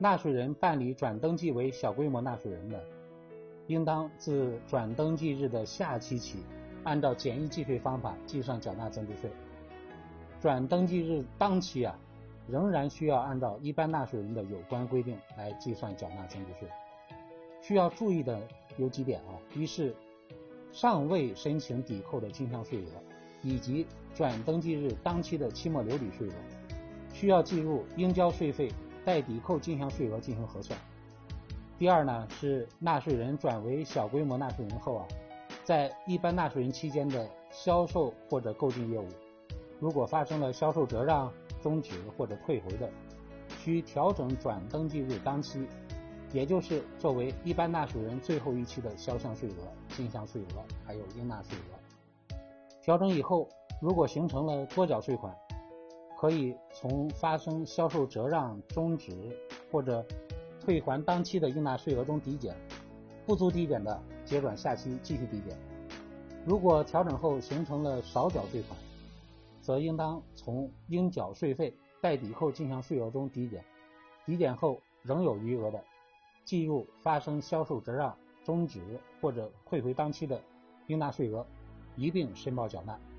纳税人办理转登记为小规模纳税人的，应当自转登记日的下期起，按照简易计税方法计算缴纳增值税。转登记日当期仍然需要按照一般纳税人的有关规定来计算缴纳增值税。需要注意的有几点一是尚未申请抵扣的进项税额，以及转登记日当期的期末留抵税额，需要计入应交税费待抵扣进项税额进行核算。第二呢，是纳税人转为小规模纳税人后在一般纳税人期间的销售或者购进业务，如果发生了销售折让、终止或者退回的，需调整转登记日当期，也就是作为一般纳税人最后一期的销项税额、进项税额还有应纳税额。调整以后，如果形成了多缴税款，可以从发生销售折让、终止或者退还当期的应纳税额中抵减，不足抵减的结转下期继续抵减。如果调整后形成了少缴税款，则应当从应缴税费待抵扣进项税额中抵减，抵减后仍有余额的，计入发生销售折让、终止或者退回当期的应纳税额，一并申报缴纳。